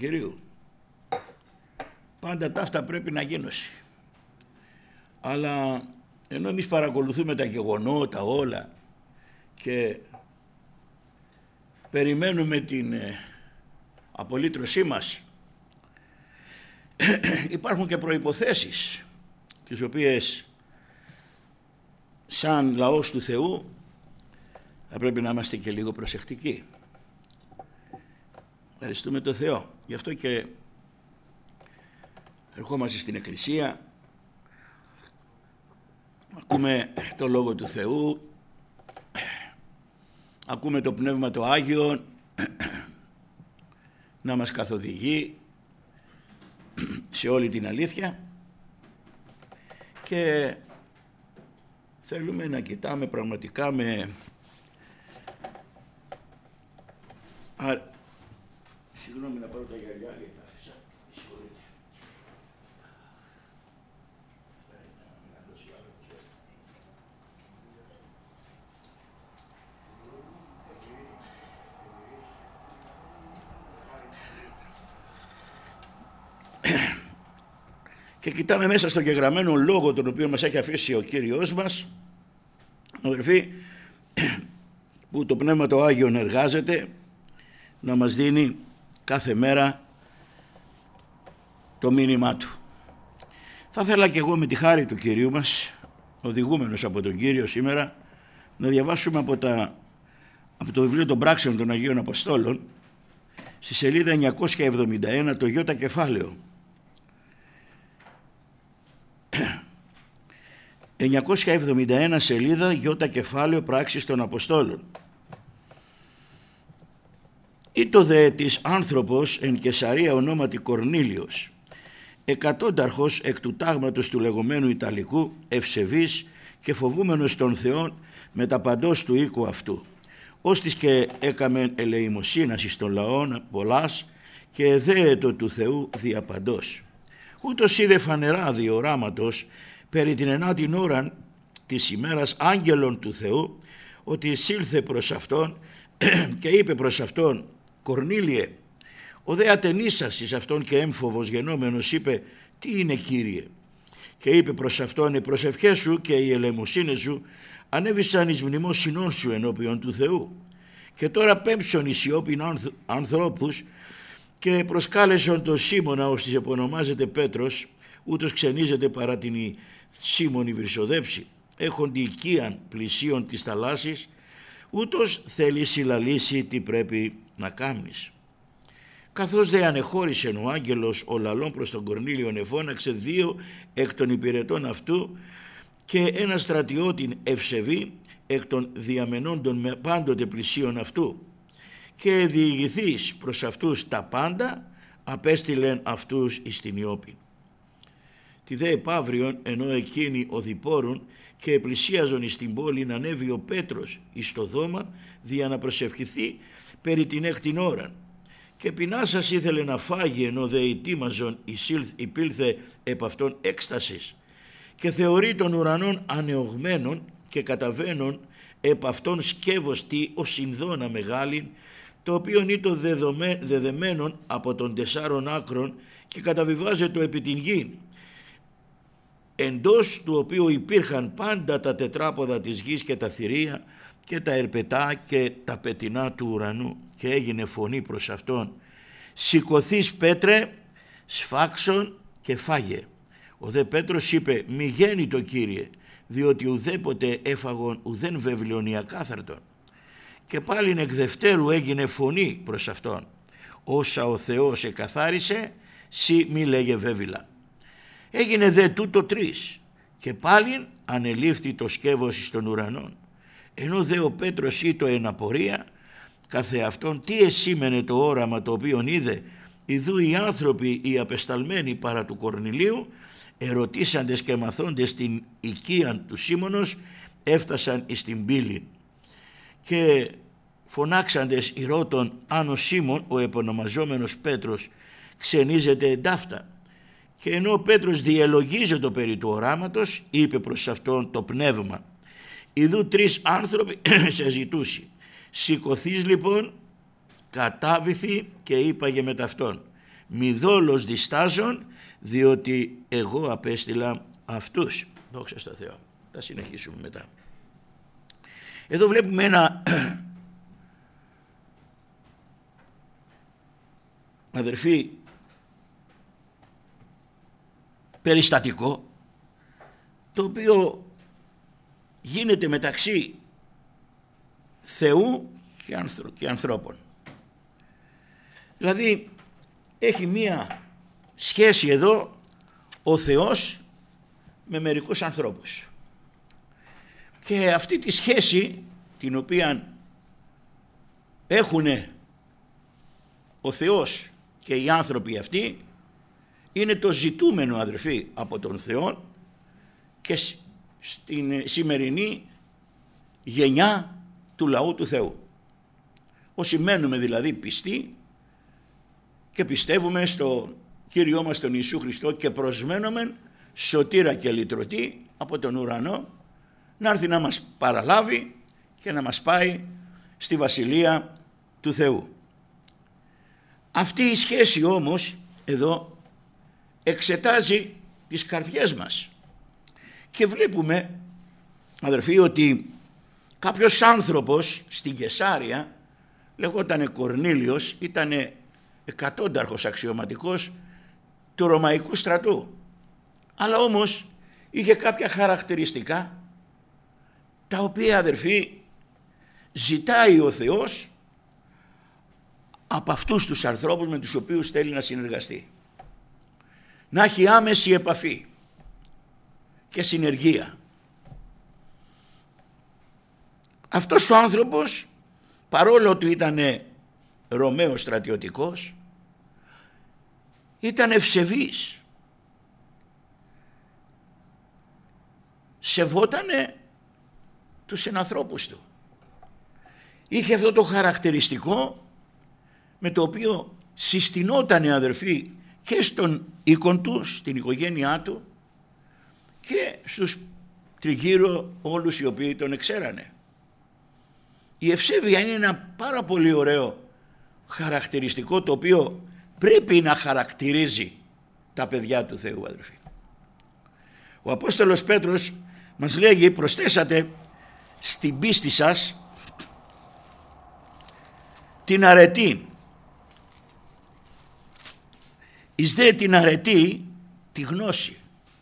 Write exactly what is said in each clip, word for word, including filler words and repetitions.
Κυρίου. Πάντα ταύτα πρέπει να γίνωση. Αλλά ενώ εμείς παρακολουθούμε τα γεγονότα όλα και περιμένουμε την ε, απολύτρωσή μας, υπάρχουν και προϋποθέσεις τις οποίες σαν λαός του Θεού θα πρέπει να είμαστε και λίγο προσεκτικοί. Ευχαριστούμε τον Θεό. Γι' αυτό και ερχόμαστε στην Εκκλησία, ακούμε το Λόγο του Θεού, ακούμε το Πνεύμα το Άγιο να μας καθοδηγεί σε όλη την αλήθεια και θέλουμε να κοιτάμε πραγματικά με Α... συγγνώμη να πάρω τα γυαλιά γιατί τα άφησα, συγχωρείτε. Και κοιτάμε μέσα στο γεγραμμένο λόγο τον οποίο μας έχει αφήσει ο Κύριος μας, αδελφοί, που το Πνεύμα το Άγιον εργάζεται να μας δίνει κάθε μέρα το μήνυμά του. Θα ήθελα και εγώ με τη χάρη του Κυρίου μας, οδηγούμενος από τον Κύριο σήμερα, να διαβάσουμε από, τα, από το βιβλίο των πράξεων των Αγίων Αποστόλων στη σελίδα εννιακόσια εβδομήντα ένα το Ι κεφάλαιο. εννιακόσια εβδομήντα ένα σελίδα Ι κεφάλαιο πράξεις των Αποστόλων. Ήτο δε της άνθρωπος εν Καισαρία ονόματι Κορνήλιος, εκατόνταρχος εκ του τάγματος του λεγόμενου Ιταλικού, ευσεβής και φοβούμενος των Θεών με τα παντός του οίκου αυτού, ώστις και έκαμεν ελεημοσύνας εις των λαών πολλάς και εδέετο του Θεού διαπαντός. Ούτως είδε φανερά διοράματος περί την ενάτην ώραν της ημέρας άγγελων του Θεού, ότι εισήλθε προς αυτόν και είπε προς αυτόν, Κορνήλιε, ο δε ατενίσας εις αυτόν και έμφοβος γενόμενος είπε, τι είναι Κύριε? Και είπε προς αυτόν, οι προσευχές σου και οι ελεημοσύνες σου ανέβησαν εις μνημόσυνόν σου ενώπιον του Θεού. Και τώρα πέμψον εις ιόπιν ανθρώπους και προσκάλεσον τον Σίμωνα, ώστις επωνομάζεται Πέτρος, ούτως ξενίζεται παρά την Σίμωνη Βρυσοδέψη, έχοντι οικίαν πλησίον της θαλάσσης, ούτως θέλει συλλαλήσει τι πρέπει να κάμνεις. Καθώς δε ανεχώρησεν ο άγγελος ο λαλών προς τον Κορνήλιον, εφώναξε δύο εκ των υπηρετών αυτού και ένα στρατιώτην ευσεβή εκ των διαμενόντων με πάντοτε πλησίον αυτού, και διηγηθείς προς αυτούς τα πάντα απέστειλεν αυτούς εις την Ιώπη. Τη δε επαύριον, ενώ εκείνοι οδηπόρουν και επλησίαζον εις την πόλη, να ανέβει ο Πέτρος εις το δώμα δια να προσευχηθεί περί την έκτην ώραν. Και πεινάσας ήθελε να φάγει, ενώ δε ετοίμαζον υπήλθε επ' αυτόν έκστασης, και θεωρεί των ουρανών ανεωγμένων και καταβαίνων επ' αυτόν σκεύος τι ο συνδόνα μεγάλην, το οποίον ήτο δεδεμένον από των τεσσάρων άκρων και καταβιβάζετο επί την γη, εντός του οποίου υπήρχαν πάντα τα τετράποδα της γης και τα θηρία και τα ερπετά και τα πετεινά του ουρανού. Και έγινε φωνή προς αυτόν, σηκωθείς Πέτρε, σφάξον και φάγε. Ο δε Πέτρος είπε, μη γέννητο Κύριε, διότι ουδέποτε έφαγον ουδέν βεβλιον ή ακάθαρτον. Και πάλιν εκ δευτέρου έγινε φωνή προς αυτόν, όσα ο Θεός εκαθάρισε, σύ μη λέγε βέβηλα. Έγινε δε τούτο τρεις και πάλιν ανελήφθη το σκεύος εις των ουρανών. Ενώ δε ο Πέτρος ήτο εν απορία καθε αυτόν, τι εσήμενε το όραμα το οποίον είδε, ιδού οι άνθρωποι οι απεσταλμένοι παρά του Κορνηλίου, ερωτήσαντες και μαθώντες την οικίαν του Σίμωνος, έφτασαν εις την πύλην. Και φωνάξαντες ηρώτων αν ο Σίμων, ο επωνομαζόμενος Πέτρος, ξενίζεται εντάφτα. Και ενώ ο Πέτρος διελογίζεται περί του οράματος, είπε προς αυτόν το πνεύμα, ιδού τρεις άνθρωποι σε ζητούσι. Σηκωθείς λοιπόν, κατάβηθη και είπαγε με ταυτόν. μη δόλος διστάζων, διότι εγώ απέστειλα αυτούς. Δόξα στο Θεό. Θα συνεχίσουμε μετά. Εδώ βλέπουμε ένα αδερφοί περιστατικό, το οποίο γίνεται μεταξύ Θεού και, ανθρω... και ανθρώπων. Δηλαδή έχει μία σχέση εδώ ο Θεός με μερικούς ανθρώπους, και αυτή τη σχέση την οποία έχουν ο Θεός και οι άνθρωποι αυτοί είναι το ζητούμενο, αδερφοί, από τον Θεό και στην σημερινή γενιά του λαού του Θεού. Όσοι μένουμε δηλαδή πιστοί και πιστεύουμε στο Κύριό μας τον Ιησού Χριστό και προσμένουμε σωτήρα και λυτρωτή από τον ουρανό να έρθει να μας παραλάβει και να μας πάει στη Βασιλεία του Θεού. Αυτή η σχέση όμως εδώ εξετάζει τις καρδιές μας και βλέπουμε, αδερφοί, ότι κάποιος άνθρωπος στην Καισάρια, λεγότανε Κορνήλιος, ήτανε εκατόνταρχος αξιωματικός του Ρωμαϊκού στρατού, αλλά όμως είχε κάποια χαρακτηριστικά τα οποία, αδερφοί, ζητάει ο Θεός από αυτούς τους ανθρώπους με τους οποίους θέλει να συνεργαστεί. Να έχει άμεση επαφή και συνεργία. Αυτός ο άνθρωπος, παρόλο ότι ήταν Ρωμαίος στρατιωτικός, ήταν ευσεβής. Σεβότανε τους συνανθρώπους του. Είχε αυτό το χαρακτηριστικό με το οποίο συστηνότανε, αδερφοί, και στον οίκον του, στην οικογένειά του και στους τριγύρω όλους οι οποίοι τον εξέρανε. Η ευσέβεια είναι ένα πάρα πολύ ωραίο χαρακτηριστικό, το οποίο πρέπει να χαρακτηρίζει τα παιδιά του Θεού, αδερφοί. Ο Απόστολος Πέτρος μας λέγει: προσθέσατε στην πίστη σας την αρετή, εις δε την αρετή τη γνώση,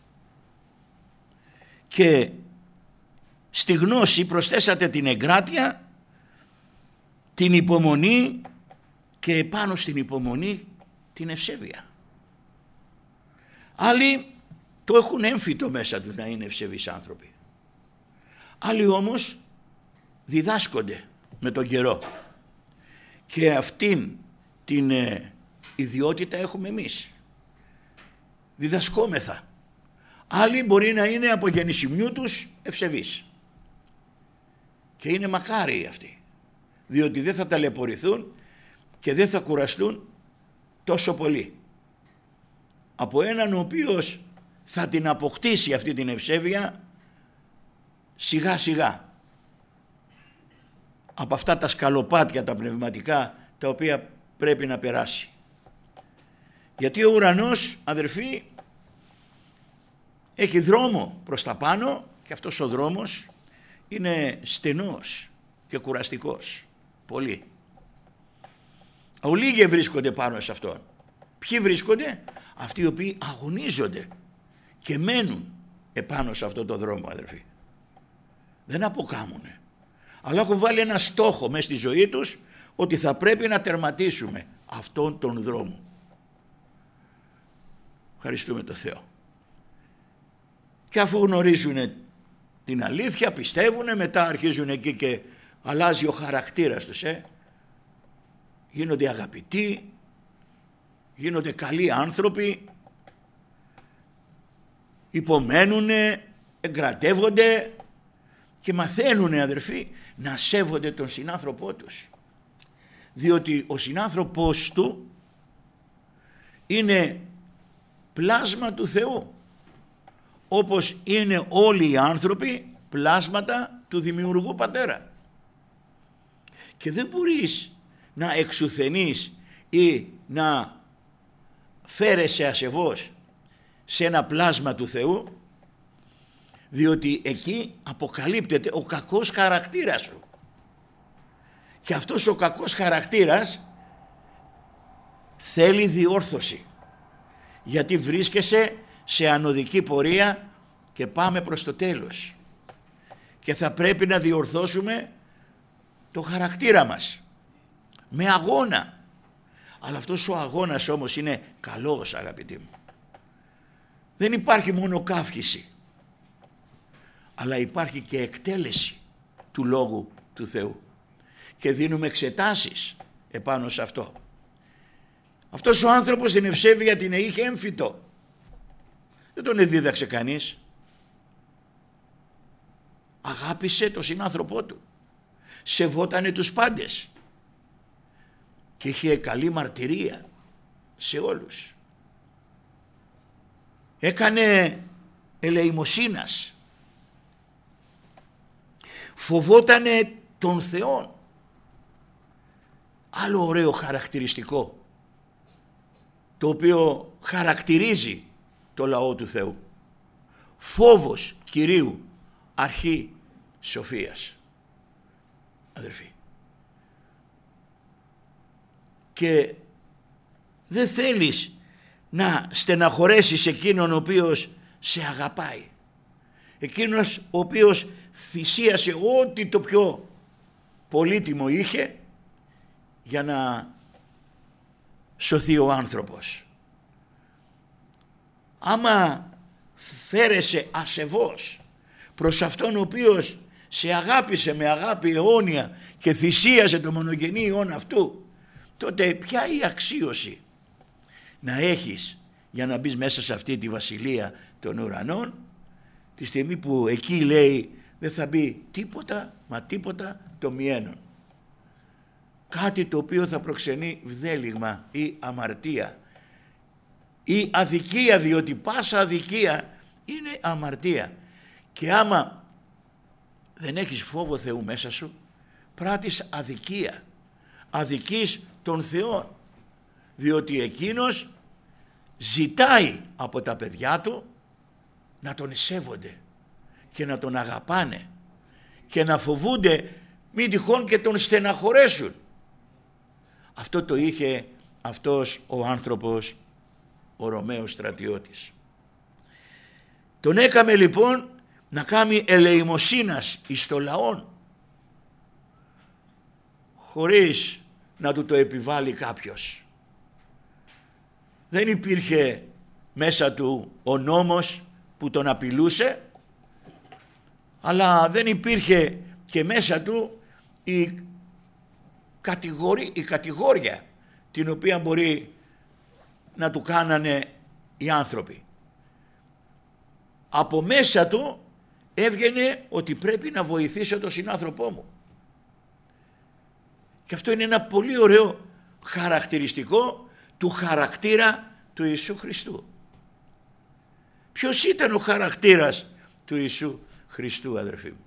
και στη γνώση προσθέσατε την εγκράτεια, την υπομονή, και επάνω στην υπομονή την ευσέβεια. Άλλοι το έχουν έμφυτο μέσα τους να είναι ευσεβείς άνθρωποι. Άλλοι όμως διδάσκονται με τον καιρό, και αυτήν την ε, ιδιότητα έχουμε εμείς. Διδασκόμεθα. Άλλοι μπορεί να είναι από γεννησιμιού τους ευσεβείς, και είναι μακάριοι αυτοί, διότι δεν θα ταλαιπωρηθούν και δεν θα κουραστούν τόσο πολύ από έναν ο οποίος θα την αποκτήσει αυτή την ευσέβεια σιγά σιγά από αυτά τα σκαλοπάτια τα πνευματικά τα οποία πρέπει να περάσει. Γιατί ο ουρανός, αδερφοί, έχει δρόμο προς τα πάνω, και αυτός ο δρόμος είναι στενός και κουραστικός πολύ. Ολίγοι βρίσκονται πάνω σε αυτόν. Ποιοι βρίσκονται? Αυτοί οι οποίοι αγωνίζονται και μένουν επάνω σε αυτό το δρόμο, αδερφοί. Δεν αποκάμουνε, αλλά έχουν βάλει ένα στόχο μέσα στη ζωή τους, ότι θα πρέπει να τερματίσουμε αυτόν τον δρόμο. Ευχαριστούμε τον Θεό. Και αφού γνωρίζουν την αλήθεια, πιστεύουν, μετά αρχίζουν εκεί και αλλάζει ο χαρακτήρας τους, ε? γίνονται αγαπητοί, γίνονται καλοί άνθρωποι, υπομένουνε, εγκρατεύονται και μαθαίνουνε, αδερφοί, να σέβονται τον συνάνθρωπό τους, διότι ο συνάνθρωπός του είναι πλάσμα του Θεού, όπως είναι όλοι οι άνθρωποι πλάσματα του Δημιουργού Πατέρα, και δεν μπορείς να εξουθενείς ή να φέρεσαι ασεβώς σε ένα πλάσμα του Θεού, διότι εκεί αποκαλύπτεται ο κακός χαρακτήρας σου. Και αυτός ο κακός χαρακτήρας θέλει διόρθωση, γιατί βρίσκεσαι σε ανωδική πορεία και πάμε προς το τέλος και θα πρέπει να διορθώσουμε το χαρακτήρα μας με αγώνα. Αλλά αυτός ο αγώνας όμως είναι καλός, αγαπητοί μου. Δεν υπάρχει μόνο καύχηση, αλλά υπάρχει και εκτέλεση του Λόγου του Θεού και δίνουμε εξετάσεις επάνω σε αυτό. Αυτός ο άνθρωπος την ευσέβεια την είχε έμφυτο. Δεν τον εδίδαξε κανείς. Αγάπησε τον συνάνθρωπό του. Σεβότανε τους πάντες. Και είχε καλή μαρτυρία σε όλους. Έκανε ελεημοσύνας. Φοβότανε τον Θεό. Άλλο ωραίο χαρακτηριστικό, το οποίο χαρακτηρίζει το λαό του Θεού. Φόβος Κυρίου, αρχή σοφίας. Αδερφοί. Και δεν θέλεις να στεναχωρέσεις εκείνον ο οποίος σε αγαπάει. Εκείνος ο οποίος θυσίασε ό,τι το πιο πολύτιμο είχε για να σωθεί ο άνθρωπος. Άμα φέρεσαι ασεβώς προς αυτόν ο οποίος σε αγάπησε με αγάπη αιώνια και θυσίασε το μονογενή Υιόν αυτού, τότε ποια η αξίωση να έχεις για να μπεις μέσα σε αυτή τη βασιλεία των ουρανών, τη στιγμή που εκεί λέει δεν θα μπει τίποτα μα τίποτα το μιένον. Κάτι το οποίο θα προξενεί βδέλιγμα ή αμαρτία ή αδικία, διότι πάσα αδικία είναι αμαρτία. Και άμα δεν έχεις φόβο Θεού μέσα σου, πράττεις αδικία, αδικείς τον Θεό, διότι εκείνος ζητάει από τα παιδιά του να τον σέβονται και να τον αγαπάνε και να φοβούνται μην τυχόν και τον στεναχωρέσουν. Αυτό το είχε αυτός ο άνθρωπος, ο Ρωμαίος στρατιώτης. Τον έκαμε λοιπόν να κάνει ελεημοσύνας εις το λαόν, χωρίς να του το επιβάλλει κάποιος. Δεν υπήρχε μέσα του ο νόμος που τον απειλούσε, αλλά δεν υπήρχε και μέσα του η, κατηγορή, η κατηγόρια την οποία μπορεί να του κάνανε οι άνθρωποι. Από μέσα του έβγαινε ότι πρέπει να βοηθήσω τον συνάνθρωπό μου. Και αυτό είναι ένα πολύ ωραίο χαρακτηριστικό του χαρακτήρα του Ιησού Χριστού. Ποιος ήταν ο χαρακτήρας του Ιησού Χριστού, αδερφοί μου?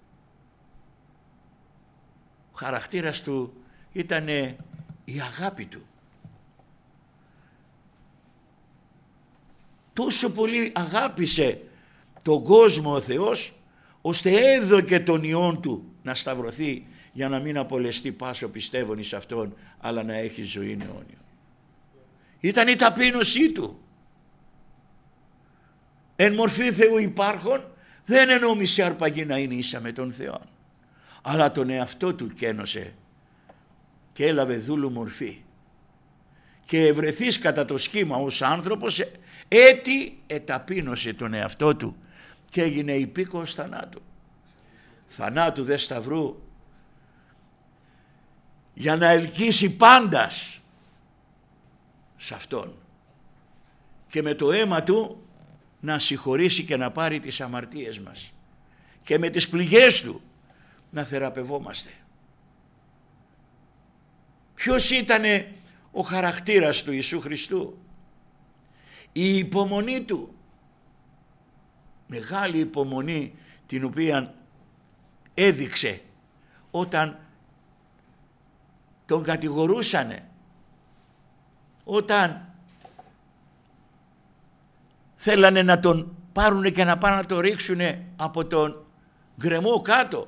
Ο χαρακτήρας του ήταν η αγάπη του. Τόσο πολύ αγάπησε τον κόσμο ο Θεός, ώστε έδωκε τον Υιόν του να σταυρωθεί για να μην απολεστεί πάσο πιστεύων εις Αυτόν, αλλά να έχει ζωή αιώνια. Ήταν η ταπείνωσή του. Εν μορφή Θεού υπάρχων, δεν ενόμισε αρπαγή να είναι ίσα με τον Θεό, αλλά τον εαυτό του κένωσε και έλαβε δούλου μορφή και ευρεθείς κατά το σχήμα ως άνθρωπος, έτι εταπείνωσε τον εαυτό του και έγινε υπήκοος θανάτου. Θανάτου δε σταυρού, για να ελκύσει πάντας σε Αυτόν και με το αίμα του να συγχωρήσει και να πάρει τις αμαρτίες μας και με τις πληγές του να θεραπευόμαστε. Ποιος ήτανε ο χαρακτήρας του Ιησού Χριστού? Η υπομονή του, μεγάλη υπομονή την οποία έδειξε όταν τον κατηγορούσανε, όταν θέλανε να τον πάρουνε και να πάνε να το ρίξουνε από τον γκρεμό κάτω.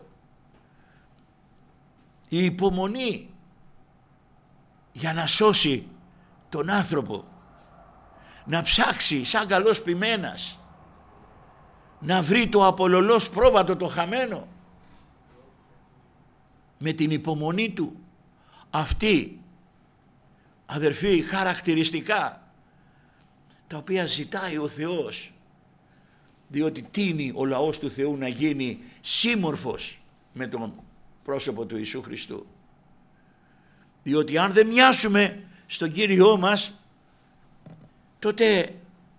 Η υπομονή για να σώσει τον άνθρωπο, να ψάξει σαν καλός ποιμένας, να βρει το απολωλός πρόβατο το χαμένο, με την υπομονή του. Αυτή, αδερφοί, χαρακτηριστικά τα οποία ζητάει ο Θεός, διότι τείνει ο λαός του Θεού να γίνει σύμμορφος με τον πρόσωπο του Ιησού Χριστού. Διότι αν δεν μοιάσουμε στον Κύριό μας, τότε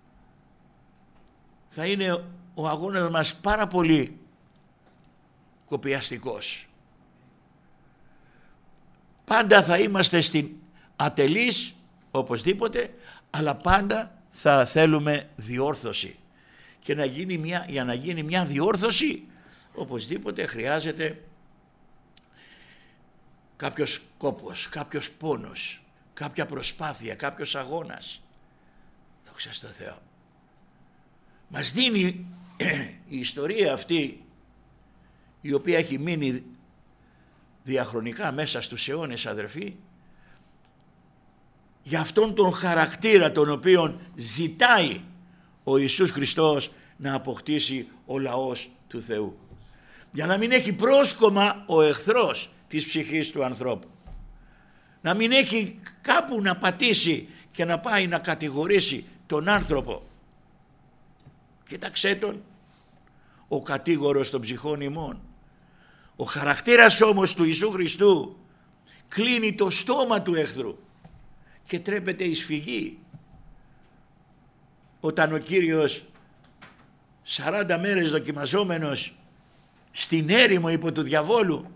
θα είναι ο αγώνας μας πάρα πολύ κοπιαστικός. Πάντα θα είμαστε στην ατελής, οπωσδήποτε, αλλά πάντα θα θέλουμε διόρθωση. Και να γίνει μια, για να γίνει μια διόρθωση, οπωσδήποτε χρειάζεται κάποιος κόπος, κάποιος πόνος, κάποια προσπάθεια, κάποιος αγώνας. Δόξα τω Θεώ. Μας δίνει η ιστορία αυτή, η οποία έχει μείνει διαχρονικά μέσα στους αιώνες, αδερφοί, για αυτόν τον χαρακτήρα τον οποίον ζητάει ο Ιησούς Χριστός να αποκτήσει ο λαός του Θεού, για να μην έχει πρόσκομα ο εχθρός της ψυχής του ανθρώπου, να μην έχει κάπου να πατήσει και να πάει να κατηγορήσει τον άνθρωπο. Κοίταξέ τον, ο κατήγορος των ψυχών ημών. Ο χαρακτήρας όμως του Ιησού Χριστού κλείνει το στόμα του εχθρού και τρέπεται εις φυγή. Όταν ο Κύριος σαράντα μέρες δοκιμαζόμενος στην έρημο υπό του διαβόλου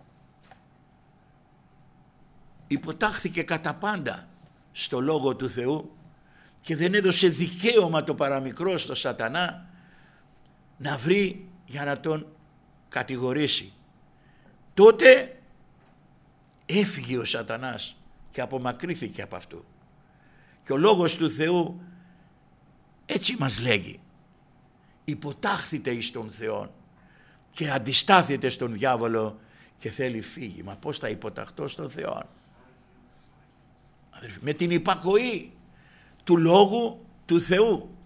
υποτάχθηκε κατά πάντα στο Λόγο του Θεού και δεν έδωσε δικαίωμα το παραμικρό στο σατανά να βρει για να τον κατηγορήσει. Τότε έφυγε ο σατανάς και απομακρύθηκε από αυτού. Και ο Λόγος του Θεού έτσι μας λέγει: υποτάχθητε εις τον Θεόν και αντιστάθητε στον διάβολο και θέλει φύγει. Μα πώς θα υποταχτώ στον Θεό? Με την υπακοή του Λόγου του Θεού.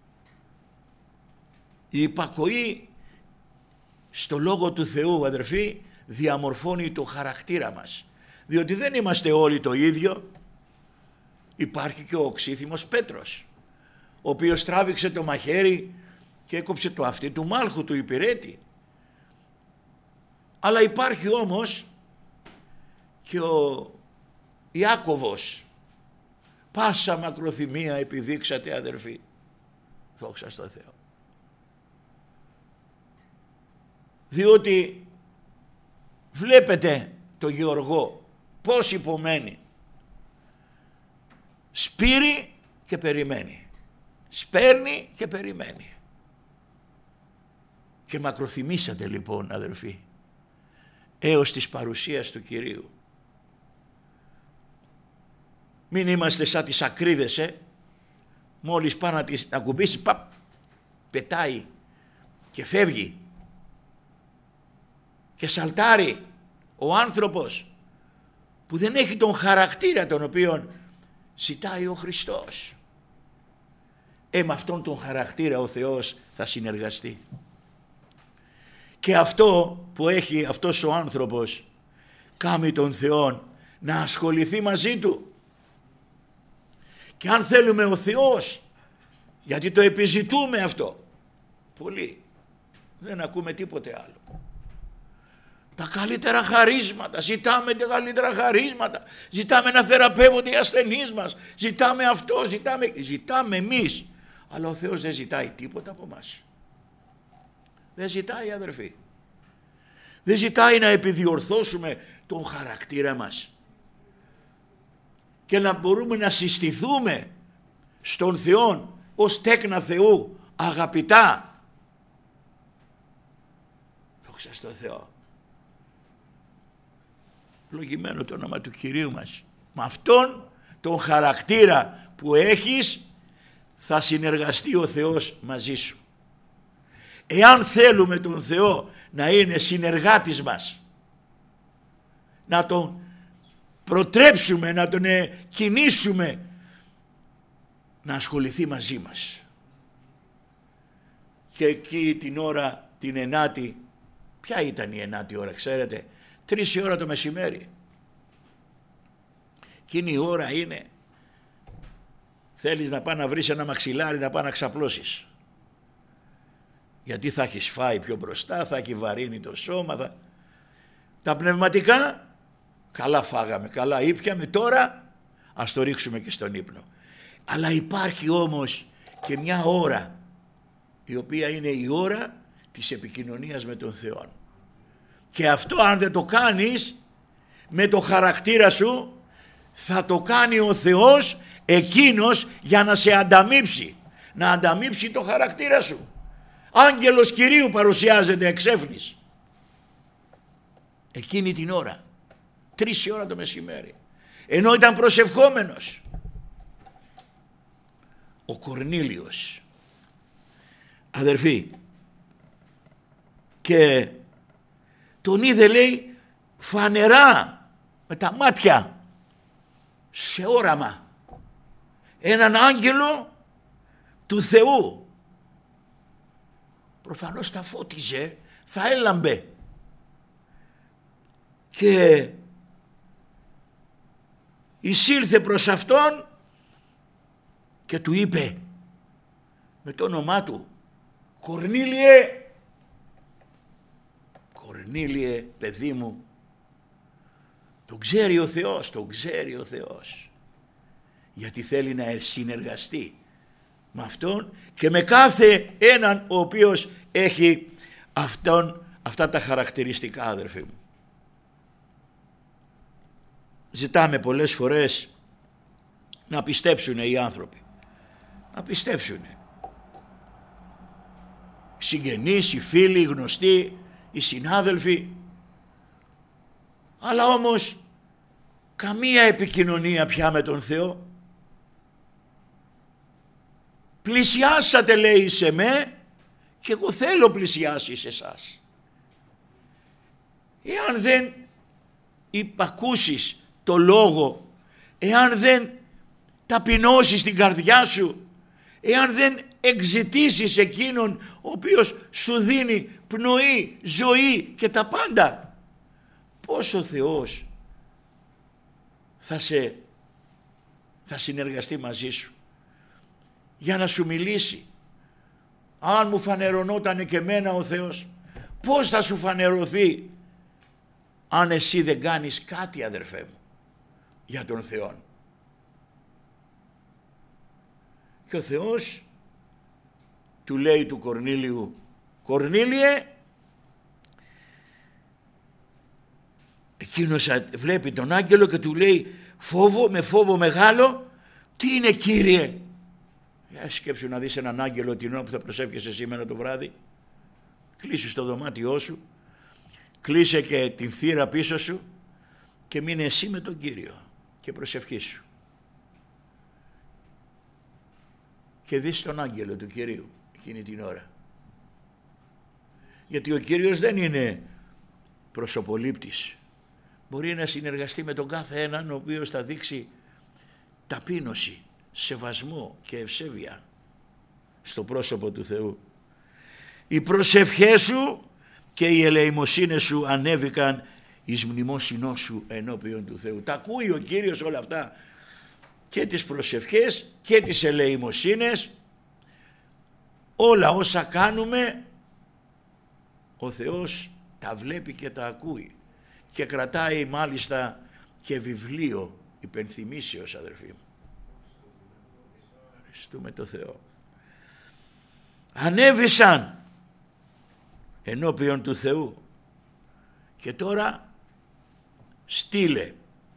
Η υπακοή στο Λόγο του Θεού, αδερφοί, διαμορφώνει το χαρακτήρα μας, διότι δεν είμαστε όλοι το ίδιο. Υπάρχει και ο οξύθυμος Πέτρος, ο οποίος τράβηξε το μαχαίρι και έκοψε το αυτί του μάλχου του υπηρέτη. Αλλά υπάρχει όμως και ο Ιάκωβος. Πάσα μακροθυμία επιδείξατε, αδερφοί. Δόξα τω Θεώ. Διότι βλέπετε το Γεωργό πώς υπομένει. Σπείρει και περιμένει. Σπέρνει και περιμένει. Και μακροθυμήσατε λοιπόν, αδερφοί, έως της παρουσίας του Κυρίου. Μην είμαστε σαν τις ακρίδες, ε. Μόλις πάει να τις ακουμπήσει, παπ, πετάει και φεύγει. Και σαλτάρει ο άνθρωπος που δεν έχει τον χαρακτήρα τον οποίον ζητάει ο Χριστός. Ε, με αυτόν τον χαρακτήρα ο Θεός θα συνεργαστεί. Και αυτό που έχει αυτός ο άνθρωπος κάνει τον Θεό να ασχοληθεί μαζί του. Και αν θέλουμε ο Θεός, γιατί το επιζητούμε αυτό πολύ, δεν ακούμε τίποτε άλλο. Τα καλύτερα χαρίσματα, ζητάμε τα καλύτερα χαρίσματα, ζητάμε να θεραπεύονται οι ασθενείς μας, ζητάμε αυτό, ζητάμε, ζητάμε εμείς, αλλά ο Θεός δεν ζητάει τίποτα από μας. Δεν ζητάει, αδερφοί. Δεν ζητάει να επιδιορθώσουμε τον χαρακτήρα μας και να μπορούμε να συστηθούμε στον Θεό ως τέκνα Θεού, αγαπητά. Δόξα τω Θεώ. Λογημένο το όνομα του Κυρίου μας. Με αυτόν τον χαρακτήρα που έχεις θα συνεργαστεί ο Θεός μαζί σου. Εάν θέλουμε τον Θεό να είναι συνεργάτης μας, να τον προτρέψουμε, να τον κινήσουμε να ασχοληθεί μαζί μας. Και εκεί την ώρα την ενάτη, ποια ήταν η ενάτη ώρα ξέρετε, τρεις η ώρα το μεσημέρι. Εκείνη η ώρα είναι, θέλεις να πάει να βρεις ένα μαξιλάρι να πάει να ξαπλώσεις. Γιατί θα έχεις φάει πιο μπροστά, θα έχει βαρύνει το σώμα. Θα... Τα πνευματικά, καλά φάγαμε, καλά ήπιαμε, τώρα ας το ρίξουμε και στον ύπνο. Αλλά υπάρχει όμως και μια ώρα, η οποία είναι η ώρα της επικοινωνίας με τον Θεό. Και αυτό αν δεν το κάνεις με το χαρακτήρα σου, θα το κάνει ο Θεός εκείνος για να σε ανταμείψει, να ανταμείψει το χαρακτήρα σου. Άγγελος Κυρίου παρουσιάζεται εξέφνης εκείνη την ώρα, τρεις η ώρα το μεσημέρι, ενώ ήταν προσευχόμενος. Ο Κορνήλιος, αδερφοί, και τον είδε, λέει, φανερά με τα μάτια, σε όραμα, έναν άγγελο του Θεού. Προφανώς θα φώτιζε, θα έλαμπε. Και εισήλθε προς αυτόν και του είπε με το όνομά του, Κορνήλιε, Κορνήλιε παιδί μου. Τον ξέρει ο Θεός, τον ξέρει ο Θεός, γιατί θέλει να συνεργαστεί με αυτόν και με κάθε έναν ο οποίος έχει αυτόν, αυτά τα χαρακτηριστικά, αδερφοί μου. Ζητάμε πολλές φορές να πιστέψουν οι άνθρωποι, να πιστέψουν οι συγγενείς, οι φίλοι, οι γνωστοί, οι συνάδελφοι, αλλά όμως καμία επικοινωνία πια με τον Θεό. Πλησιάσατε, λέει, σε με και εγώ θέλω πλησιάσει σε εσάς. Εάν δεν υπακούσεις το λόγο, εάν δεν ταπεινώσεις την καρδιά σου, εάν δεν εξητήσεις εκείνον ο οποίος σου δίνει πνοή, ζωή και τα πάντα, πώς ο Θεός θα σε θα συνεργαστεί μαζί σου για να σου μιλήσει? Αν μου φανερωνόταν και εμένα ο Θεός, πώς θα σου φανερωθεί αν εσύ δεν κάνεις κάτι, αδερφέ μου, για τον Θεό? Και ο Θεός του λέει του Κορνήλιου, Κορνήλιε, εκείνος βλέπει τον άγγελο και του λέει φόβο, με φόβο μεγάλο, τι είναι, Κύριε? Για σκέψου να δεις έναν άγγελο την ώρα που θα προσεύχεσαι σήμερα το βράδυ. Κλείσεις το δωμάτιό σου, κλείσε και την θύρα πίσω σου και μείνε εσύ με τον Κύριο και προσευχήσου. Και δεις τον άγγελο του Κυρίου εκείνη την ώρα. Γιατί ο Κύριος δεν είναι προσωπολήπτης. Μπορεί να συνεργαστεί με τον κάθε έναν ο οποίος θα δείξει ταπείνωση, σεβασμό και ευσέβεια στο πρόσωπο του Θεού. Οι προσευχές σου και οι ελεημοσύνες σου ανέβηκαν εις μνημόσυνό σου ενώπιον του Θεού. Τα ακούει ο Κύριος όλα αυτά, και τις προσευχές και τις ελεημοσύνες, όλα όσα κάνουμε ο Θεός τα βλέπει και τα ακούει και κρατάει μάλιστα και βιβλίο υπενθυμίσεως, αδερφοί μου. Ευχαριστούμε το Θεό. Ανέβησαν ενώπιον του Θεού και τώρα στείλε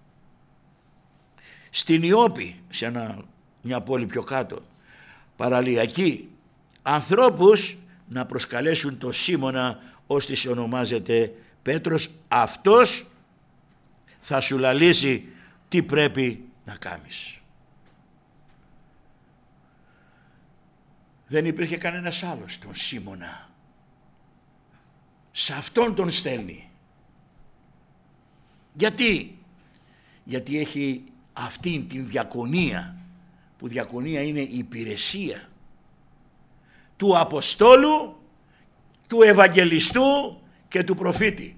στην Ιώπη, σε ένα, μια πόλη πιο κάτω, παραλιακή, ανθρώπους να προσκαλέσουν τον Σίμωνα, ώστις ονομάζεται Πέτρος. Αυτός θα σου λαλήσει τι πρέπει να κάνεις. δεν υπήρχε κανένας άλλος, τον Σίμωνα. Σε αυτόν τον στέλνει. Γιατί? Γιατί έχει αυτήν την διακονία, που διακονία είναι η υπηρεσία του Αποστόλου, του Ευαγγελιστού και του Προφήτη.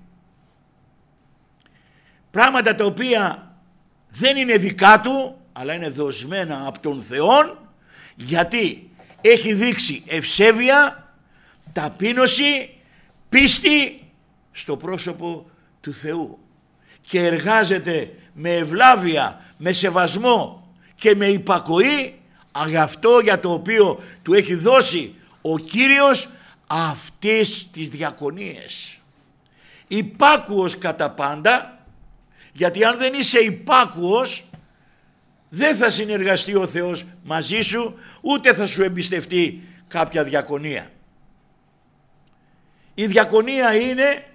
Πράγματα τα οποία δεν είναι δικά του, αλλά είναι δοσμένα από τον Θεόν, γιατί έχει δείξει ευσέβεια, ταπείνωση, πίστη στο πρόσωπο του Θεού και εργάζεται με ευλάβεια, με σεβασμό και με υπακοή αυτό για το οποίο του έχει δώσει ο Κύριος αυτής τις διακονίες. Υπάκουος κατά πάντα, γιατί αν δεν είσαι υπάκουος δεν θα συνεργαστεί ο Θεός μαζί σου, ούτε θα σου εμπιστευτεί κάποια διακονία. Η διακονία είναι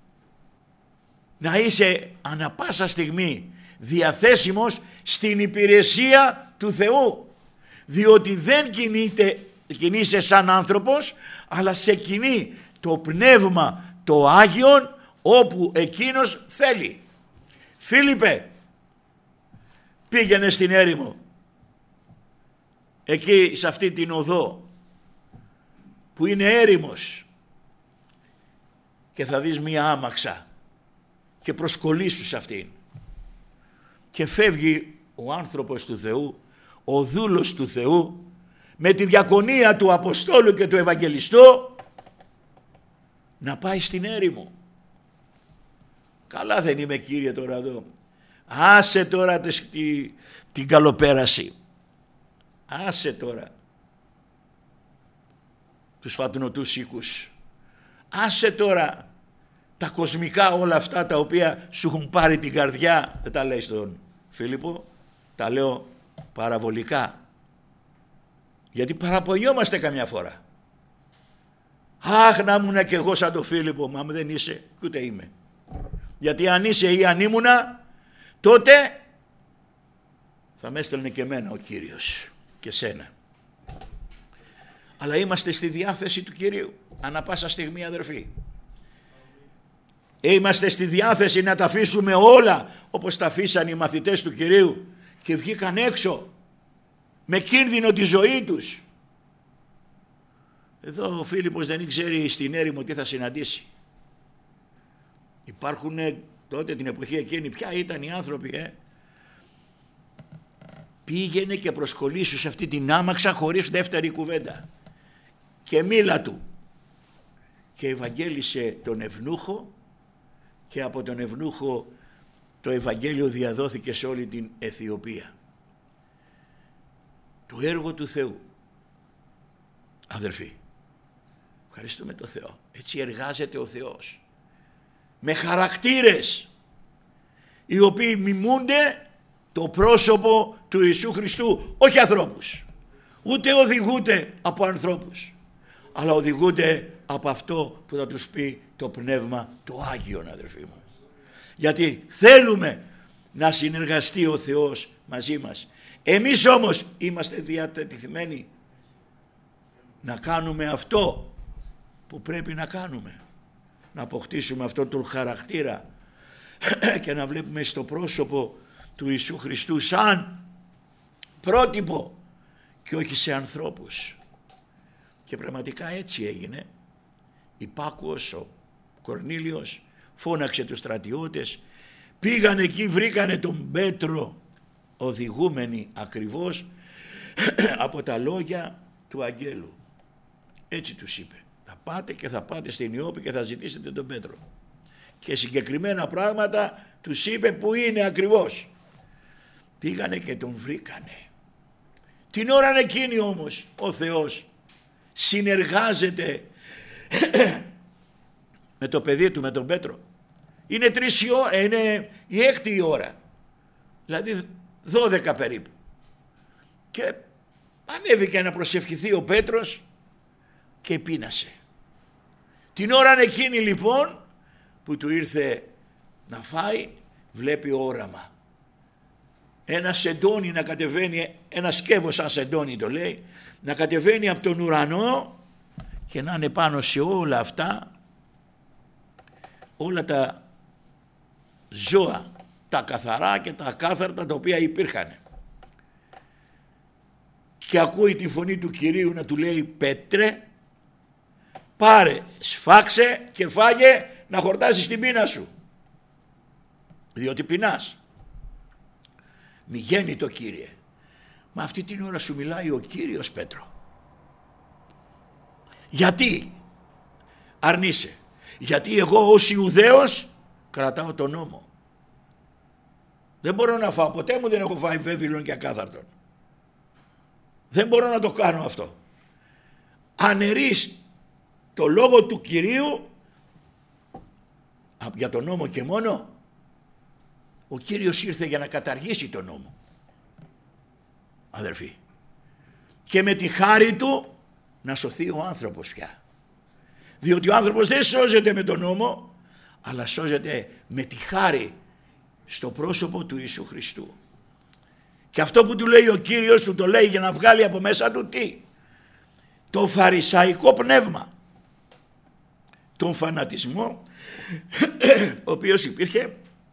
να είσαι ανα πάσα στιγμή διαθέσιμος στην υπηρεσία του Θεού, διότι δεν κινείται, κινείσαι σαν άνθρωπος, αλλά σε κινεί το πνεύμα το Άγιον όπου εκείνος θέλει. Φίλιππε, πήγαινε στην έρημο, εκεί σε αυτή την οδό που είναι έρημος, και θα δεις μία άμαξα και προσκολήσου σε αυτήν, και φεύγει ο άνθρωπος του Θεού, ο δούλος του Θεού, με τη διακονία του Αποστόλου και του Ευαγγελιστού, να πάει στην έρημο. Καλά δεν είμαι, Κύριε, τώρα εδώ? Άσε τώρα τη, την καλοπέραση, άσε τώρα τους φατνωτούς οίκους, άσε τώρα τα κοσμικά όλα αυτά τα οποία σου έχουν πάρει την καρδιά. Δεν τα λέει στον Φίλιππο, τα λέω παραβολικά, γιατί παραπονιόμαστε καμιά φορά. Αχ, να ήμουνα κι εγώ σαν τον Φίλιππο. Μα δεν είσαι και ούτε είμαι. Γιατί αν είσαι ή αν ήμουνα, τότε θα με έστελνε και εμένα ο Κύριος και σένα. Αλλά είμαστε στη διάθεση του Κυρίου ανά πάσα στιγμή, αδερφοί. Είμαστε στη διάθεση να τα αφήσουμε όλα όπως τα αφήσαν οι μαθητές του Κυρίου και βγήκαν έξω με κίνδυνο τη ζωή τους. Εδώ ο Φίλιππος δεν ξέρει στην έρημο τι θα συναντήσει. Υπάρχουν τότε την εποχή εκείνη, ποια ήταν οι άνθρωποι, ε? Πήγαινε και προσκολήσου σε αυτή την άμαξα χωρίς δεύτερη κουβέντα και μίλα του, και ευαγγέλισε τον ευνούχο, και από τον ευνούχο το Ευαγγέλιο διαδόθηκε σε όλη την Αιθιοπία. Το έργο του Θεού, αδερφοί, ευχαριστούμε τον Θεό. Έτσι εργάζεται ο Θεός, με χαρακτήρες οι οποίοι μιμούνται το πρόσωπο του Ιησού Χριστού, όχι ανθρώπους, ούτε οδηγούνται από ανθρώπους, αλλά οδηγούνται από αυτό που θα τους πει το Πνεύμα το Άγιον, αδερφοί μου. Γιατί θέλουμε να συνεργαστεί ο Θεός μαζί μας. Εμείς όμως είμαστε διατεθειμένοι να κάνουμε αυτό που πρέπει να κάνουμε, να αποκτήσουμε αυτόν τον χαρακτήρα και να βλέπουμε στο πρόσωπο του Ιησού Χριστού σαν πρότυπο και όχι σε ανθρώπους. Και πραγματικά έτσι έγινε. Υπάκουος ο Κορνήλιος φώναξε τους στρατιώτες, πήγαν εκεί, βρήκανε τον Πέτρο οδηγούμενοι ακριβώς από τα λόγια του αγγέλου. Έτσι τους είπε, θα πάτε και θα πάτε στην Ιώπη και θα ζητήσετε τον Πέτρο. Και συγκεκριμένα πράγματα τους είπε που είναι ακριβώς. Πήγανε και τον βρήκανε. Την ώρα εκείνη όμως ο Θεός συνεργάζεται με το παιδί του, με τον Πέτρο. Είναι τρεις η ώρα, είναι η έκτη η ώρα, δηλαδή δώδεκα περίπου, και ανέβηκε να προσευχηθεί ο Πέτρος και πείνασε. Την ώρα εκείνη λοιπόν που του ήρθε να φάει, βλέπει όραμα. ένα σεντόνι να κατεβαίνει, ένα σκεύος σαν σεντόνι το λέει, να κατεβαίνει από τον ουρανό και να είναι πάνω σε όλα αυτά, όλα τα ζώα, τα καθαρά και τα ακάθαρτα τα οποία υπήρχαν. Και ακούει τη φωνή του Κυρίου να του λέει, Πέτρε, πάρε, σφάξε και φάγε να χορτάσεις την πείνα σου, διότι πεινάς. Μη γέννη το Κύριε. Μα αυτή την ώρα σου μιλάει ο Κύριος, Πέτρο. Γιατί αρνείσαι? Γιατί εγώ ως Ιουδαίος κρατάω τον νόμο. Δεν μπορώ να φάω, ποτέ μου δεν έχω φάει βέβυλον και ακάθαρτον. Δεν μπορώ να το κάνω αυτό. Αναιρείς το λόγο του Κυρίου για τον νόμο και μόνο. Ο Κύριος ήρθε για να καταργήσει τον νόμο, αδερφοί, και με τη χάρη του να σωθεί ο άνθρωπος πια. Διότι ο άνθρωπος δεν σώζεται με τον νόμο, αλλά σώζεται με τη χάρη στο πρόσωπο του Ιησού Χριστού. Και αυτό που του λέει ο Κύριος, του το λέει για να βγάλει από μέσα του τι? Το φαρισαϊκό πνεύμα, τον φανατισμό ο οποίος υπήρχε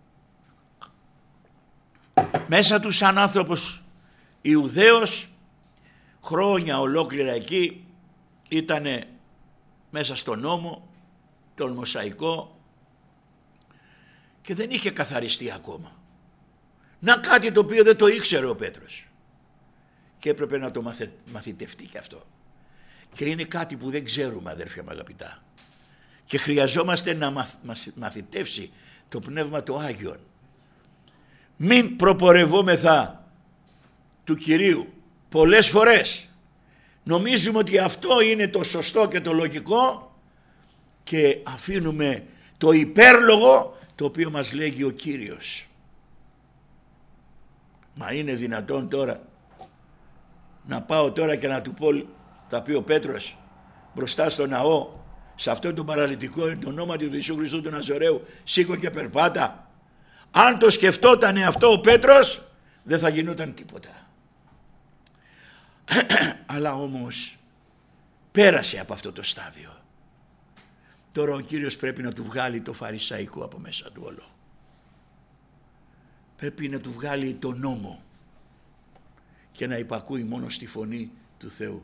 μέσα του σαν άνθρωπος Ιουδαίος, χρόνια ολόκληρα εκεί ήτανε μέσα στον νόμο, τον Μωσαϊκό, και δεν είχε καθαριστεί ακόμα. Να κάτι το οποίο δεν το ήξερε ο Πέτρος και έπρεπε να το μαθε, μαθητευτεί και αυτό. Και είναι κάτι που δεν ξέρουμε, αδέρφια μου αγαπητά, και χρειαζόμαστε να μαθ, μαθητεύσει το Πνεύμα το Άγιον. Μην προπορευόμεθα του Κυρίου πολλές φορές. Νομίζουμε ότι αυτό είναι το σωστό και το λογικό και αφήνουμε το υπέρλογο το οποίο μας λέγει ο Κύριος. Μα είναι δυνατόν τώρα να πάω τώρα και να του πω, θα πει ο Πέτρος μπροστά στο ναό, σε αυτόν τον παραλυτικό, εν το όνομα του Ιησού Χριστού του Ναζωραίου, σήκω και περπάτα? Αν το σκεφτότανε αυτό ο Πέτρος, δεν θα γινόταν τίποτα. Αλλά όμως πέρασε από αυτό το στάδιο. Τώρα ο Κύριος πρέπει να του βγάλει το φαρισαϊκό από μέσα του όλο. Πρέπει να του βγάλει το νόμο και να υπακούει μόνο στη φωνή του Θεού.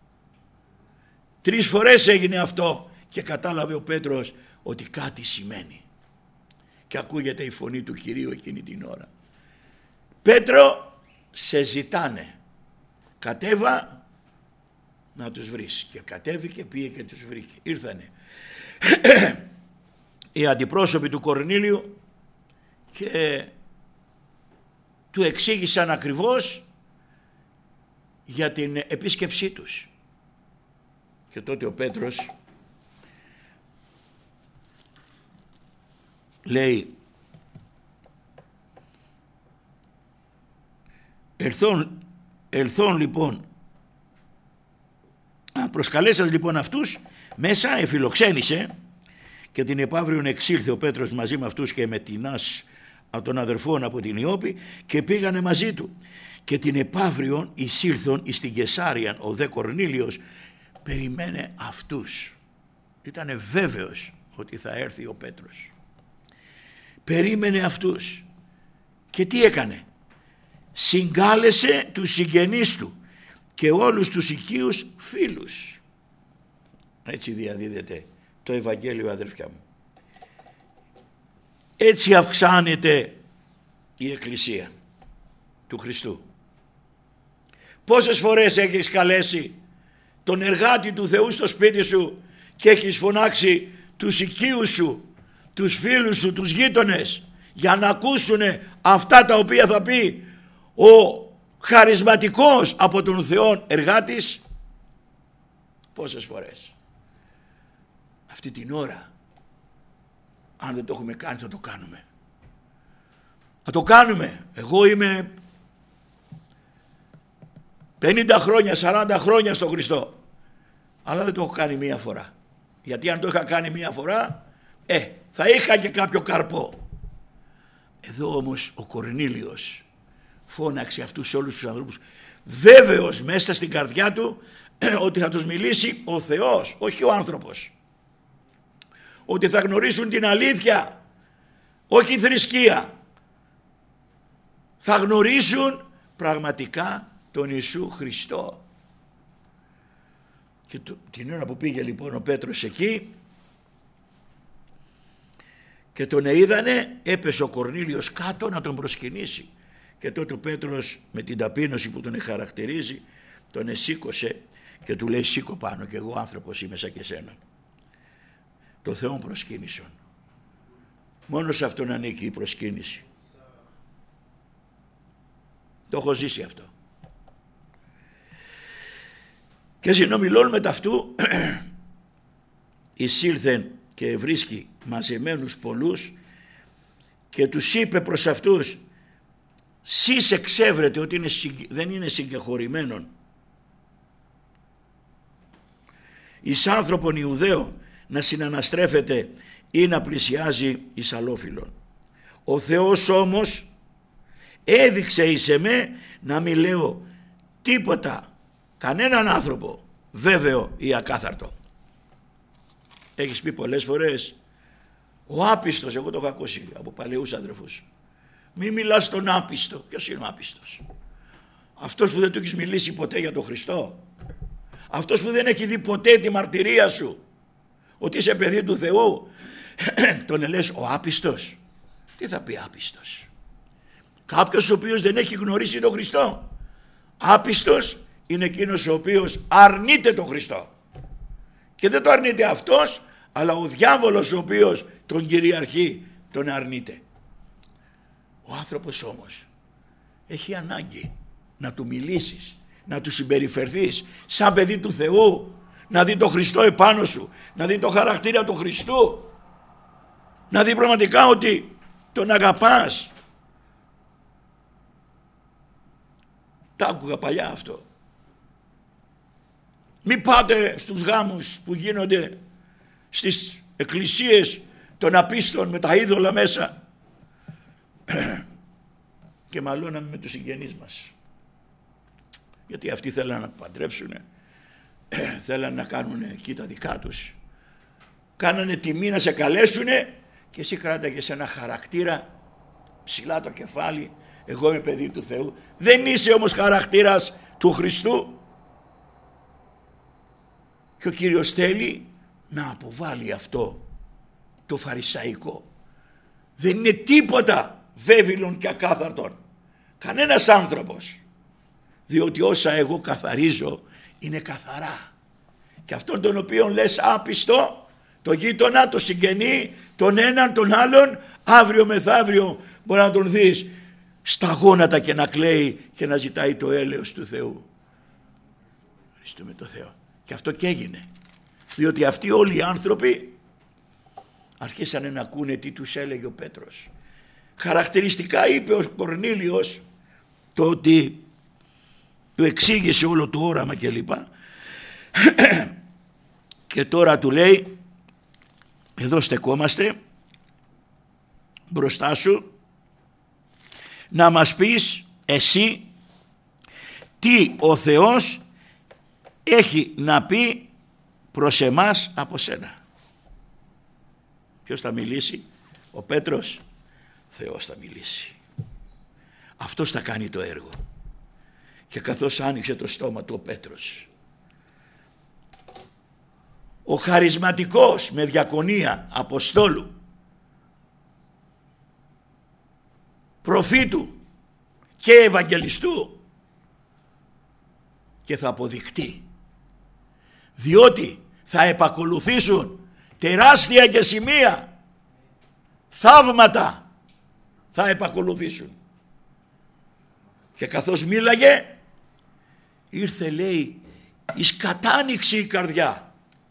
Τρεις φορές έγινε αυτό και κατάλαβε ο Πέτρος ότι κάτι σημαίνει. Και ακούγεται η φωνή του Κυρίου εκείνη την ώρα. Πέτρο, σε ζητάνε. Κατέβα να τους βρεις. Και κατέβηκε, πήγε και τους βρήκε. Ήρθανε οι αντιπρόσωποι του Κορνήλιου και του εξήγησαν ακριβώς για την επίσκεψή τους. Και τότε ο Πέτρος λέει, ελθόν, ελθόν λοιπόν, α, προσκαλέσας λοιπόν αυτούς μέσα, εφιλοξένησε, και την επαύριον εξήλθε ο Πέτρος μαζί με αυτούς και με τινάς από τον αδερφόν από την Ιώπη και πήγανε μαζί του. Και την επαύριον εισήλθον εις την Καισάριαν ο δε Κορνήλιος περιμένε αυτούς. Ήτανε βέβαιος ότι θα έρθει ο Πέτρος. Περίμενε αυτούς. Και τι έκανε? Συγκάλεσε τους συγγενείς του και όλους τους οικείους φίλους. Έτσι διαδίδεται το Ευαγγέλιο, αδερφιά μου. Έτσι αυξάνεται η Εκκλησία του Χριστού. Πόσες φορές έχεις καλέσει τον εργάτη του Θεού στο σπίτι σου και έχεις φωνάξει τους οικείους σου, τους φίλους σου, τους γείτονες για να ακούσουν αυτά τα οποία θα πει ο χαρισματικός από τον Θεό εργάτης? Πόσες φορές? Αυτή την ώρα, αν δεν το έχουμε κάνει, θα το κάνουμε. Θα το κάνουμε. Εγώ είμαι πενήντα χρόνια, σαράντα χρόνια στον Χριστό, αλλά δεν το έχω κάνει μία φορά. Γιατί αν το είχα κάνει μία φορά, ε, θα είχα και κάποιο καρπό. Εδώ όμως ο Κορνήλιος φώναξε αυτούς όλους τους ανθρώπους, βέβαιος μέσα στην καρδιά του ότι θα τους μιλήσει ο Θεός, όχι ο άνθρωπος. Ότι θα γνωρίσουν την αλήθεια, όχι η θρησκεία. Θα γνωρίσουν πραγματικά τον Ιησού Χριστό. Και το, την ώρα που πήγε λοιπόν ο Πέτρος εκεί και τον είδανε, έπεσε ο Κορνήλιος κάτω να τον προσκυνήσει. Και τότε ο Πέτρος με την ταπείνωση που τον χαρακτηρίζει τον εσήκωσε και του λέει, σήκω πάνω και εγώ άνθρωπος είμαι σαν και σένα. Το Θεό προσκύνησον. Μόνο σε αυτόν ανήκει η προσκύνηση. Το έχω ζήσει αυτό. Και συνομιλών με ταυτού εισήλθεν και βρίσκει μαζεμένους πολλούς και τους είπε προς αυτούς, σεις εξέβρετε ότι είναι, δεν είναι συγκεχωρημένον εις άνθρωπον Ιουδαίο να συναναστρέφεται ή να πλησιάζει εις αλλόφιλον. Ο Θεός όμως έδειξε εις εμέ να μην λέω τίποτα, κανέναν άνθρωπο βέβαιο ή ακάθαρτο. Έχεις πει πολλές φορές ο άπιστος, εγώ το έχω ακούσει από παλαιούς αδερφούς, μη μιλάς στον άπιστο. Ποιος είναι ο άπιστος? Αυτός που δεν του έχεις μιλήσει ποτέ για τον Χριστό, αυτός που δεν έχει δει ποτέ τη μαρτυρία σου ότι είσαι παιδί του Θεού. Τον λες ο άπιστος. Τι θα πει άπιστος? Κάποιος ο οποίος δεν έχει γνωρίσει τον Χριστό. Άπιστος είναι εκείνος ο οποίος αρνείται τον Χριστό. Και δεν το αρνείται αυτός, αλλά ο διάβολος ο οποίος τον κυριαρχεί τον αρνείται. Ο άνθρωπος όμως έχει ανάγκη να του μιλήσεις, να του συμπεριφερθείς σαν παιδί του Θεού, να δει τον Χριστό επάνω σου, να δει το χαρακτήρα του Χριστού, να δει πραγματικά ότι τον αγαπάς. Τα άκουγα παλιά αυτό. Μη πάτε στους γάμους που γίνονται στις εκκλησίες των απίστων με τα είδωλα μέσα και μαλώναμε με τους συγγενείς μας, γιατί αυτοί θέλαν να παντρέψουν, θέλαν να κάνουν εκεί τα δικά τους, κάνανε τιμή να σε καλέσουνε και εσύ κράταγες ένα χαρακτήρα ψηλά το κεφάλι, εγώ είμαι παιδί του Θεού. Δεν είσαι όμως χαρακτήρας του Χριστού. Και ο Κύριος θέλει να αποβάλει αυτό το φαρισαϊκό. Δεν είναι τίποτα βέβυλον και ακάθαρτον κανένας άνθρωπος, διότι όσα εγώ καθαρίζω είναι καθαρά. Και αυτόν τον οποίον λες άπιστο, το γείτονα, το συγγενή, τον έναν, τον άλλον, αύριο μεθαύριο μπορεί να τον δεις στα γόνατα και να κλαίει και να ζητάει το έλεος του Θεού. Ευχαριστούμε το Θεό. Και αυτό και έγινε, διότι αυτοί όλοι οι άνθρωποι αρχίσανε να ακούνε τι τους έλεγε ο Πέτρος. Χαρακτηριστικά είπε ο Κορνήλιος το ότι του εξήγησε όλο το όραμα και λοιπά και τώρα του λέει, εδώ στεκόμαστε μπροστά σου, να μας πεις εσύ τι ο Θεός έχει να πει προς εμάς από σένα. Ποιος θα μιλήσει? Ο Πέτρος? Θεός θα μιλήσει. Αυτός θα κάνει το έργο. Και καθώς άνοιξε το στόμα του ο Πέτρος, ο χαρισματικός με διακονία Αποστόλου, προφήτου και Ευαγγελιστού, και θα αποδεικτεί, διότι θα επακολουθήσουν τεράστια και σημεία, θαύματα θα επακολουθήσουν. Και καθώς μίλαγε, ήρθε, λέει, εις κατάνοιξη η καρδιά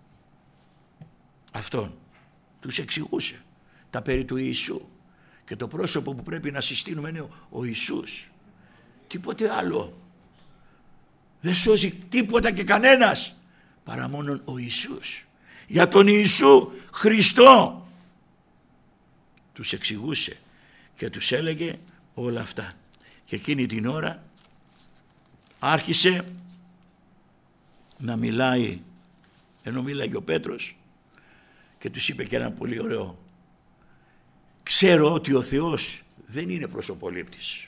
αυτόν. Τους εξηγούσε τα περί του Ιησού και το πρόσωπο που πρέπει να συστήνουμε είναι ο Ιησούς, τίποτε άλλο. Δεν σώζει τίποτα και κανένας παρά μόνον ο Ιησούς. Για τον Ιησού Χριστό τους εξηγούσε και τους έλεγε όλα αυτά. Και εκείνη την ώρα άρχισε να μιλάει, ενώ μίλαγε ο Πέτρος, και τους είπε και ένα πολύ ωραίο: ξέρω ότι ο Θεός δεν είναι προσωπολήπτης,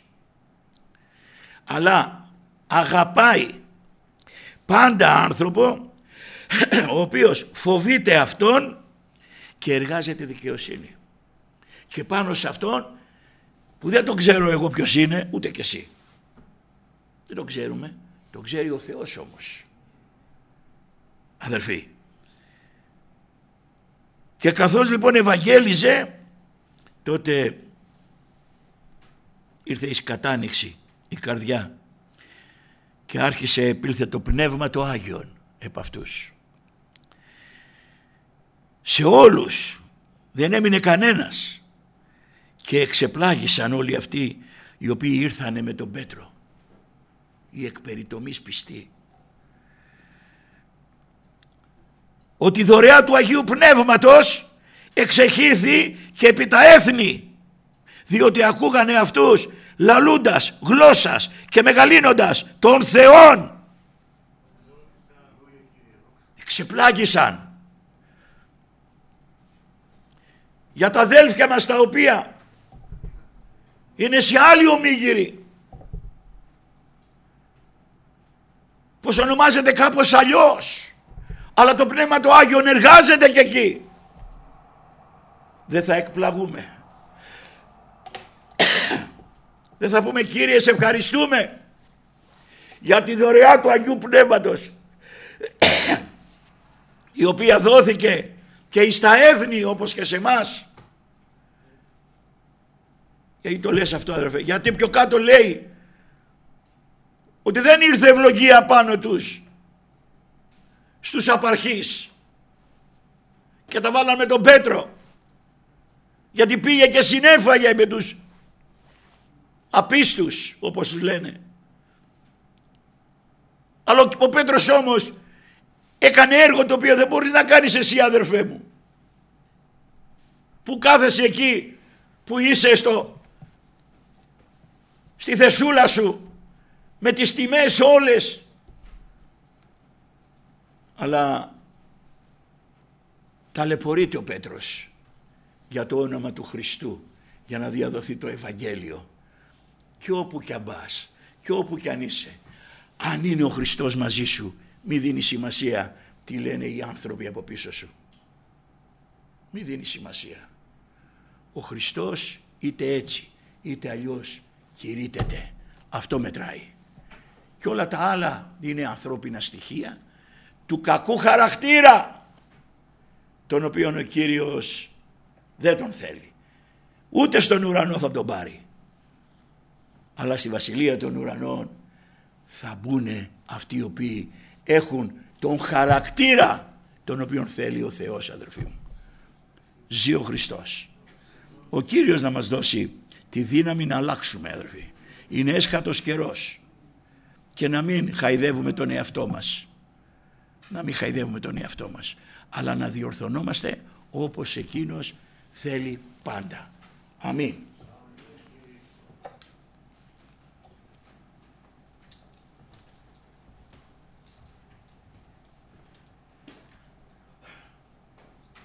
αλλά αγαπάει πάντα άνθρωπο ο οποίος φοβείται Αυτόν και εργάζεται δικαιοσύνη. Και πάνω σε Αυτόν, που δεν τον ξέρω εγώ ποιος είναι, ούτε κι εσύ, δεν τον ξέρουμε, τον ξέρει ο Θεός όμως, αδερφοί. Και καθώς λοιπόν ευαγγέλιζε, τότε ήρθε η σκατάνοιξη, η καρδιά, και άρχισε, επήλθε το Πνεύμα το Άγιον επ' αυτούς. Σε όλους δεν έμεινε κανένας, και εξεπλάγησαν όλοι αυτοί οι οποίοι ήρθανε με τον Πέτρο, οι εκπεριτομείς πιστοί, ότι η δωρεά του Αγίου Πνεύματος εξεχήθη και επί τα έθνη, διότι ακούγανε αυτούς λαλούντας γλώσσας και μεγαλύνοντας των Θεών. Εξεπλάγησαν. Για τα αδέλφια μας τα οποία είναι σε άλλη ομίγυρη, πως ονομάζεται κάπως αλλιώς, αλλά το Πνεύμα το Άγιον εργάζεται και εκεί, δεν θα εκπλαγούμε. Δεν θα πούμε: Κύριε, σε ευχαριστούμε για τη δωρεά του Αγίου Πνεύματος, η οποία δόθηκε και εις τα έθνη όπως και σε εμάς. Γιατί το λες αυτό, αδερφέ? Γιατί πιο κάτω λέει ότι δεν ήρθε ευλογία πάνω τους, στους απαρχείς, και τα βάλαν με τον Πέτρο, γιατί πήγε και συνέφαγε με τους απίστους, όπως τους λένε. Αλλά ο Πέτρος όμως έκανε έργο το οποίο δεν μπορείς να κάνεις εσύ, αδερφέ μου, που κάθεσαι εκεί, που είσαι στο, στη θεσούλα σου με τις τιμές όλες, αλλά ταλαιπωρείται ο Πέτρος για το όνομα του Χριστού, για να διαδοθεί το Ευαγγέλιο. Και όπου κι αν πας, και όπου κι αν είσαι, αν είναι ο Χριστός μαζί σου, μη δίνει σημασία τι λένε οι άνθρωποι από πίσω σου. Μη δίνει σημασία. Ο Χριστός είτε έτσι είτε αλλιώς κηρύττεται. Αυτό μετράει. Και όλα τα άλλα είναι ανθρώπινα στοιχεία του κακού χαρακτήρα, τον οποίον ο Κύριος δεν τον θέλει. Ούτε στον ουρανό θα τον πάρει, αλλά στη βασιλεία των ουρανών θα μπουν αυτοί οι οποίοι έχουν τον χαρακτήρα τον οποίον θέλει ο Θεός, αδερφοί μου. Ζει ο Χριστός. Ο Κύριος να μας δώσει τη δύναμη να αλλάξουμε, αδερφοί. Είναι έσχατος καιρός, και να μην χαϊδεύουμε τον εαυτό μας. Να μην χαϊδεύουμε τον εαυτό μας, αλλά να διορθωνόμαστε όπως εκείνος θέλει πάντα. Αμήν.